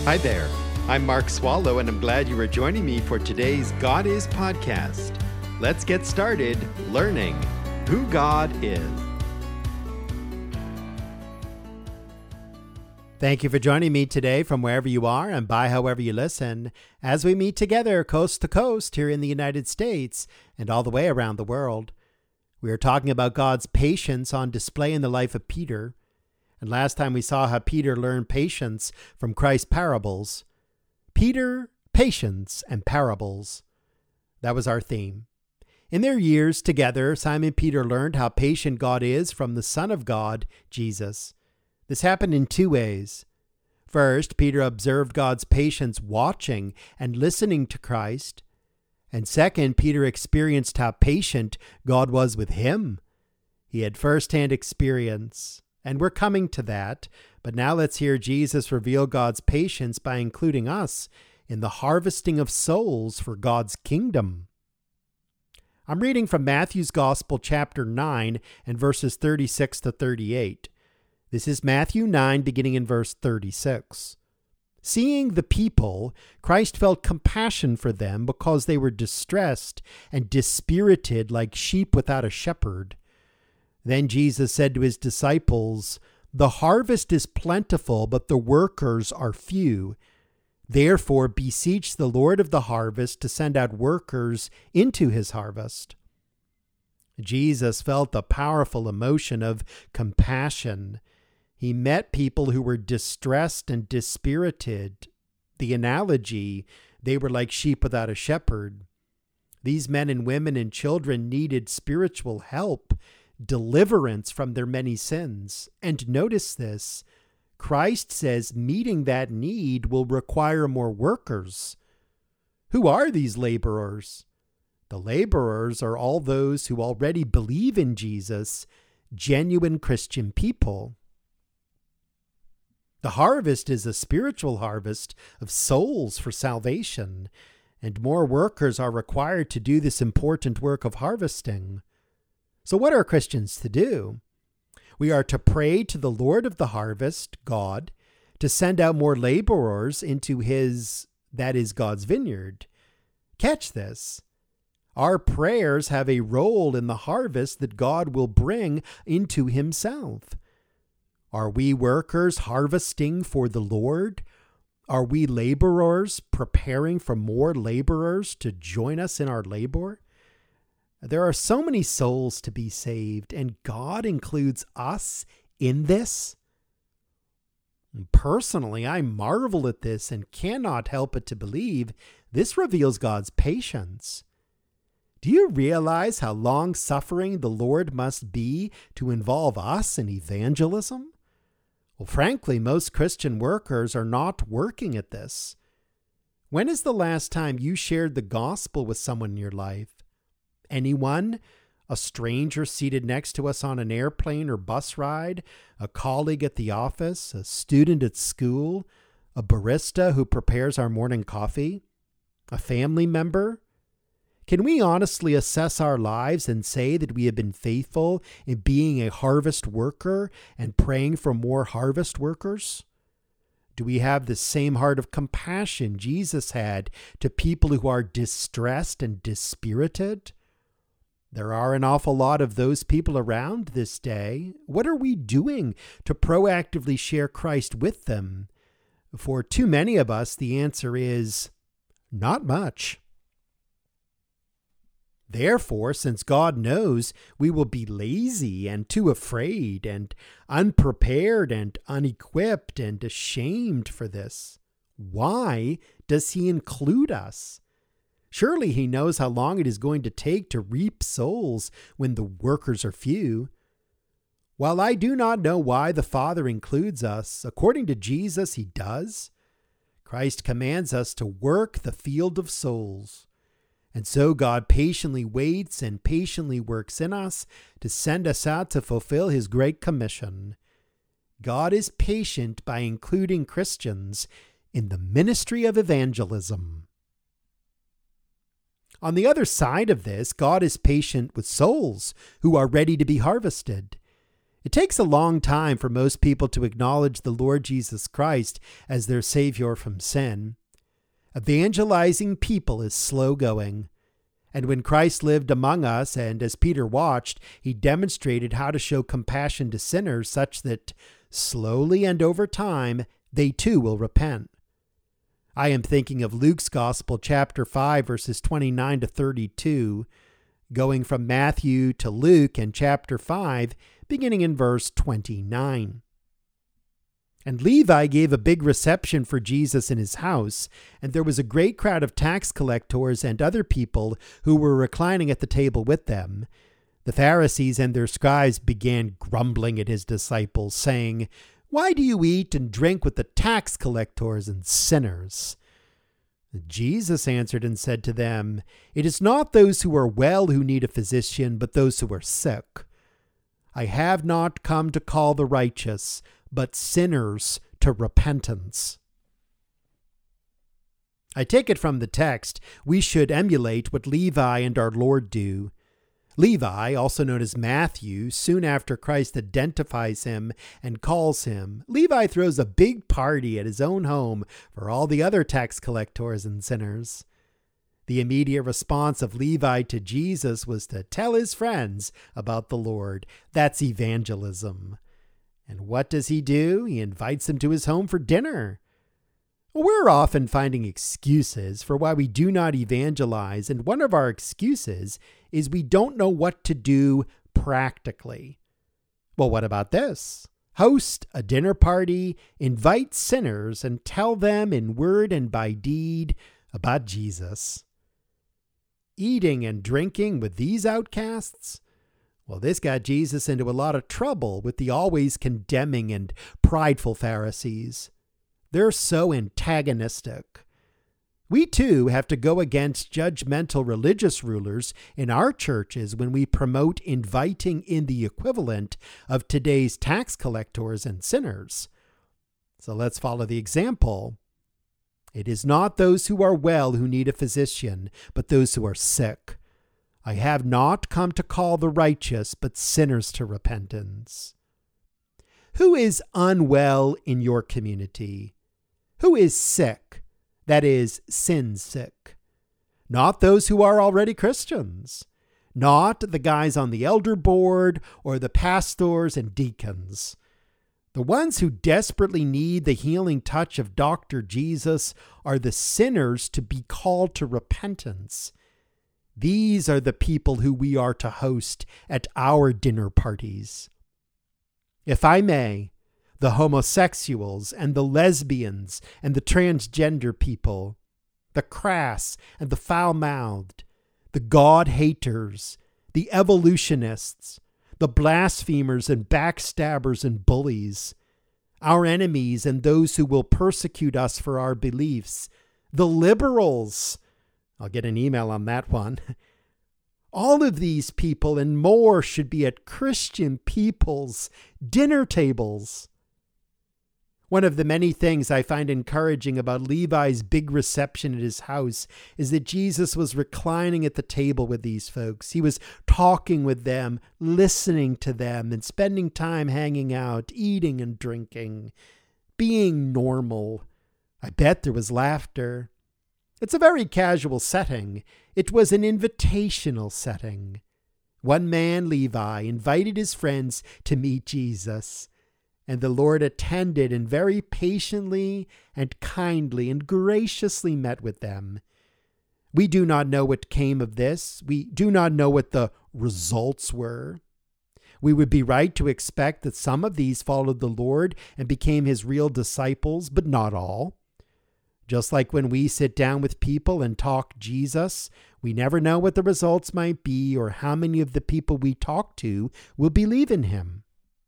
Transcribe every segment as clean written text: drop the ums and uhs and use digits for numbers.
Hi there. I'm Mark Swallow, and I'm glad you are joining me for today's God Is podcast. Let's get started learning who God is. Thank you for joining me today from wherever you are and by however you listen, as we meet together coast to coast here in the United States and all the way around the world. We are talking about God's patience on display in the life of Peter. And last time we saw how Peter learned patience from Christ's parables. Peter, patience, and parables. That was our theme. In their years together, Simon Peter learned how patient God is from the Son of God, Jesus. This happened in two ways. First, Peter observed God's patience watching and listening to Christ. And second, Peter experienced how patient God was with him. He had first-hand experience. And we're coming to that, but now let's hear Jesus reveal God's patience by including us in the harvesting of souls for God's kingdom. I'm reading from Matthew's Gospel, chapter 9, and verses 36 to 38. This is Matthew 9, beginning in verse 36. Seeing the people, Christ felt compassion for them because they were distressed and dispirited like sheep without a shepherd. Then Jesus said to his disciples, "The harvest is plentiful, but the workers are few. Therefore beseech the Lord of the harvest to send out workers into his harvest." Jesus felt the powerful emotion of compassion. He met people who were distressed and dispirited. The analogy, they were like sheep without a shepherd. These men and women and children needed spiritual help, deliverance from their many sins. And notice this, Christ says meeting that need will require more workers. Who are these laborers? The laborers are all those who already believe in Jesus, genuine Christian people. The harvest is a spiritual harvest of souls for salvation, and more workers are required to do this important work of harvesting. So what are Christians to do? We are to pray to the Lord of the harvest, God, to send out more laborers into that is God's vineyard. Catch this. Our prayers have a role in the harvest that God will bring into himself. Are we workers harvesting for the Lord? Are we laborers preparing for more laborers to join us in our labor? There are so many souls to be saved, and God includes us in this. Personally, I marvel at this and cannot help but to believe this reveals God's patience. Do you realize how long-suffering the Lord must be to involve us in evangelism? Well, frankly, most Christian workers are not working at this. When is the last time you shared the gospel with someone in your life? Anyone? A stranger seated next to us on an airplane or bus ride? A colleague at the office? A student at school? A barista who prepares our morning coffee? A family member? Can we honestly assess our lives and say that we have been faithful in being a harvest worker and praying for more harvest workers? Do we have the same heart of compassion Jesus had to people who are distressed and dispirited? There are an awful lot of those people around this day. What are we doing to proactively share Christ with them? For too many of us, the answer is not much. Therefore, since God knows we will be lazy and too afraid and unprepared and unequipped and ashamed for this, why does he include us? Surely he knows how long it is going to take to reap souls when the workers are few. While I do not know why the Father includes us, according to Jesus, he does. Christ commands us to work the field of souls. And so God patiently waits and patiently works in us to send us out to fulfill his great commission. God is patient by including Christians in the ministry of evangelism. On the other side of this, God is patient with souls who are ready to be harvested. It takes a long time for most people to acknowledge the Lord Jesus Christ as their Savior from sin. Evangelizing people is slow going. And when Christ lived among us, and as Peter watched, he demonstrated how to show compassion to sinners such that slowly and over time, they too will repent. I am thinking of Luke's Gospel, chapter 5, verses 29 to 32, going from Matthew to Luke and chapter 5, beginning in verse 29. And Levi gave a big reception for Jesus in his house, and there was a great crowd of tax collectors and other people who were reclining at the table with them. The Pharisees and their scribes began grumbling at his disciples, saying, "Why do you eat and drink with the tax collectors and sinners?" Jesus answered and said to them, "It is not those who are well who need a physician, but those who are sick. I have not come to call the righteous, but sinners to repentance." I take it from the text, we should emulate what Levi and our Lord do. Levi, also known as Matthew, soon after Christ identifies him and calls him, Levi throws a big party at his own home for all the other tax collectors and sinners. The immediate response of Levi to Jesus was to tell his friends about the Lord. That's evangelism. And what does he do? He invites them to his home for dinner. We're often finding excuses for why we do not evangelize, and one of our excuses is we don't know what to do practically. Well, what about this? Host a dinner party, invite sinners, and tell them in word and by deed about Jesus. Eating and drinking with these outcasts? Well, this got Jesus into a lot of trouble with the always condemning and prideful Pharisees. They're so antagonistic. We too have to go against judgmental religious rulers in our churches when we promote inviting in the equivalent of today's tax collectors and sinners. So let's follow the example. It is not those who are well who need a physician, but those who are sick. I have not come to call the righteous, but sinners to repentance. Who is unwell in your community? Who is sick? That is, sin sick. Not those who are already Christians. Not the guys on the elder board or the pastors and deacons. The ones who desperately need the healing touch of Dr. Jesus are the sinners to be called to repentance. These are the people who we are to host at our dinner parties. If I may, the homosexuals and the lesbians and the transgender people, the crass and the foul-mouthed, the God-haters, the evolutionists, the blasphemers and backstabbers and bullies, our enemies and those who will persecute us for our beliefs, the liberals. I'll get an email on that one. All of these people and more should be at Christian people's dinner tables. One of the many things I find encouraging about Levi's big reception at his house is that Jesus was reclining at the table with these folks. He was talking with them, listening to them, and spending time hanging out, eating and drinking, being normal. I bet there was laughter. It's a very casual setting. It was an invitational setting. One man, Levi, invited his friends to meet Jesus. And the Lord attended and very patiently and kindly and graciously met with them. We do not know what came of this. We do not know what the results were. We would be right to expect that some of these followed the Lord and became his real disciples, but not all. Just like when we sit down with people and talk Jesus, we never know what the results might be or how many of the people we talk to will believe in him.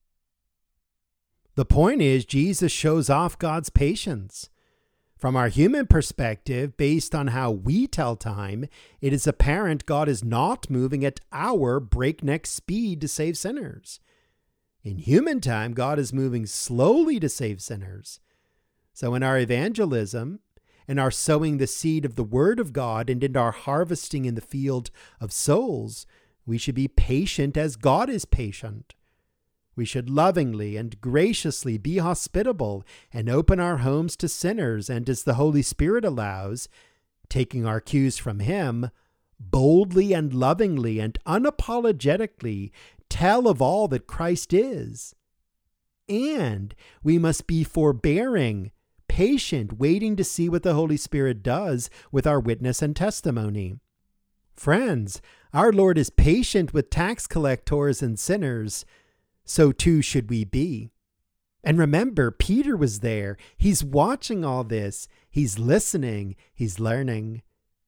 The point is, Jesus shows off God's patience. From our human perspective, based on how we tell time, it is apparent God is not moving at our breakneck speed to save sinners. In human time, God is moving slowly to save sinners. So in our evangelism, in our sowing the seed of the Word of God, and in our harvesting in the field of souls, we should be patient as God is patient. We should lovingly and graciously be hospitable and open our homes to sinners, and as the Holy Spirit allows, taking our cues from Him, boldly and lovingly and unapologetically tell of all that Christ is. And we must be forbearing, patient, waiting to see what the Holy Spirit does with our witness and testimony. Friends, our Lord is patient with tax collectors and sinners. So too should we be. And remember, Peter was there. He's watching all this. He's listening. He's learning.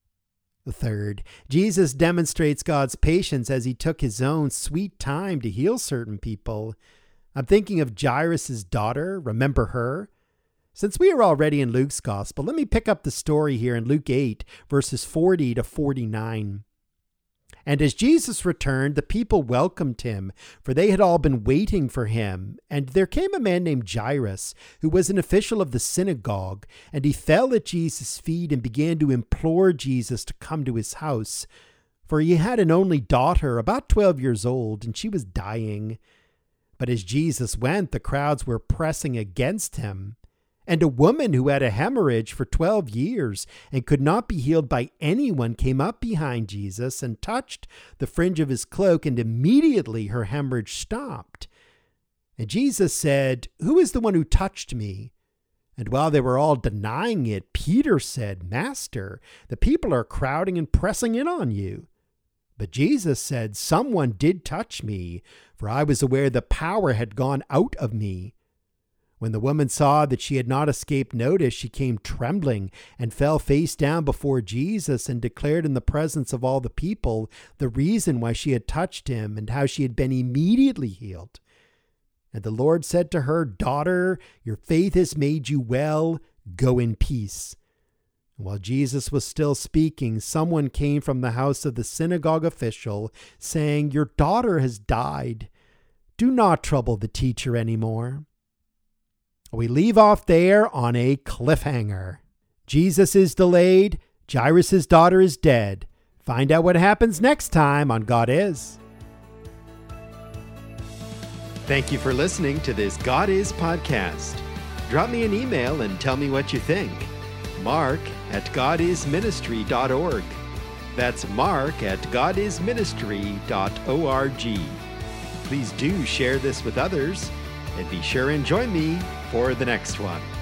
Third, Jesus demonstrates God's patience as He took His own sweet time to heal certain people. I'm thinking of Jairus' daughter. Remember her? Since we are already in Luke's Gospel, let me pick up the story here in Luke 8, verses 40 to 49. And as Jesus returned, the people welcomed Him, for they had all been waiting for Him. And there came a man named Jairus, who was an official of the synagogue, and he fell at Jesus' feet and began to implore Jesus to come to his house. For he had an only daughter, about 12 years old, and she was dying. But as Jesus went, the crowds were pressing against Him. And a woman who had a hemorrhage for 12 years and could not be healed by anyone came up behind Jesus and touched the fringe of His cloak, and immediately her hemorrhage stopped. And Jesus said, "Who is the one who touched me?" And while they were all denying it, Peter said, "Master, the people are crowding and pressing in on you." But Jesus said, "Someone did touch me, for I was aware the power had gone out of me." When the woman saw that she had not escaped notice, she came trembling and fell face down before Jesus and declared in the presence of all the people the reason why she had touched Him and how she had been immediately healed. And the Lord said to her, "Daughter, your faith has made you well. Go in peace." And while Jesus was still speaking, someone came from the house of the synagogue official, saying, "Your daughter has died. Do not trouble the teacher anymore." We leave off there on a cliffhanger. Jesus is delayed. Jairus' daughter is dead. Find out what happens next time on God Is. Thank you for listening to this God Is podcast. Drop me an email and tell me what you think. mark@godisministry.org. That's mark@godisministry.org. Please do share this with others, and be sure and join me for the next one.